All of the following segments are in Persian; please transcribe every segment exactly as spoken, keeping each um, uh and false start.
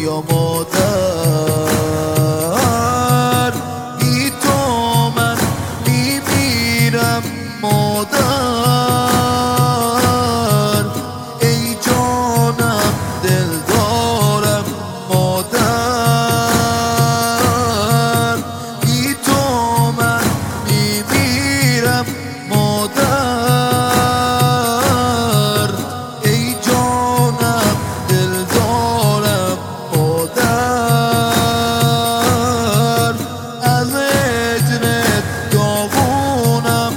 دنیا مادر، بی تو من میمیرم مادر. ای جانم دلدارم مادر، بی تو من میمیرم مادر. ای جانم دلدارم مادر، از هجرت داغونم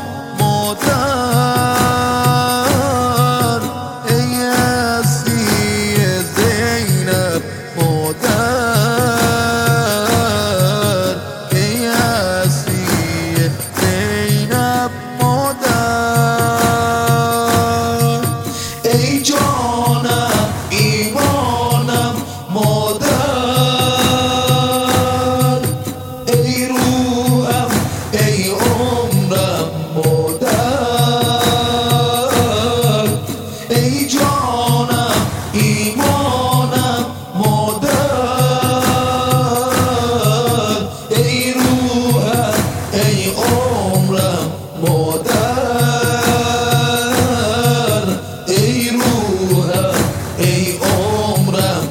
مادر. ای هستی زینب مادر، ای هستی زینب مادر. ای جانم ایمانم مادر، ای روحم ای عمرم مادر. ای جانم ایمانم مادر، ای روحم ای عمرم مادر. ای روحم ای عمرم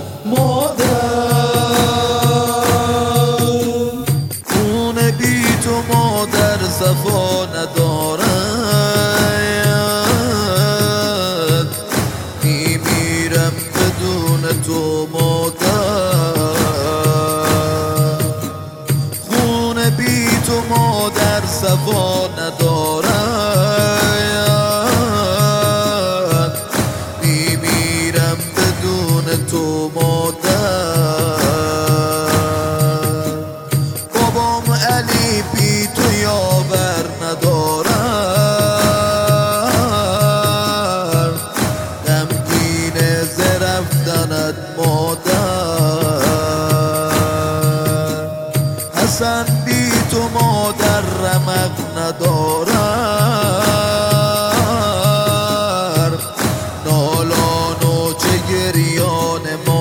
مادر. خون بی تو مادر صفا ندارد، میمیرم بدون تو مادر. خون بی تو مادر صفا ندارد، میمیرم بدون تو مادر. بابام علی بی تو یاور ندارد، غمگین ز رفتنت مادر. حسن بی تو مادر رمق ندارد، نالان و چه گریان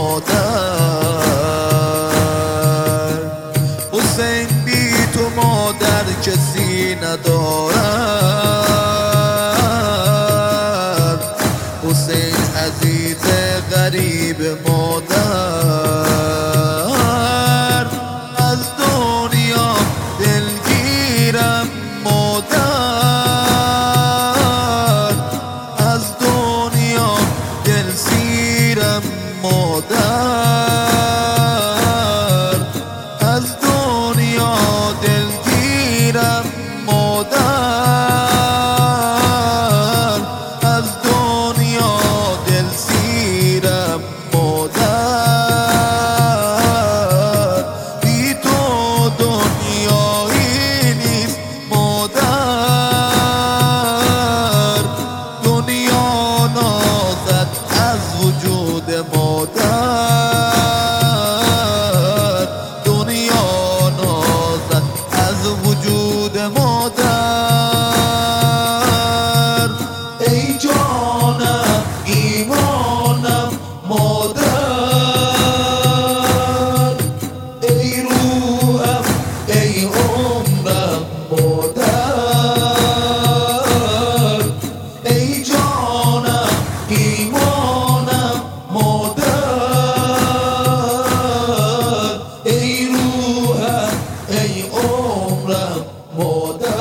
مادر. حسین بی تو مادر کسی ندارد، حسین عزیز غریب مادر. از دنیا دلگیرم مادر، از دنیا دلسیرم مادر. از دنیا دلگیرم مادر، از دنیا دلسیرم مادر. بی تو دنیایی نیست مادر، دنیا نازد از وجود مادر، دنیا نازد از وجود مادر. ای جانم ایمانم مادر، ای روحم ای عمرم مادر. ای جانم ایمانم مادر، ای روحم ای عمرم مادر.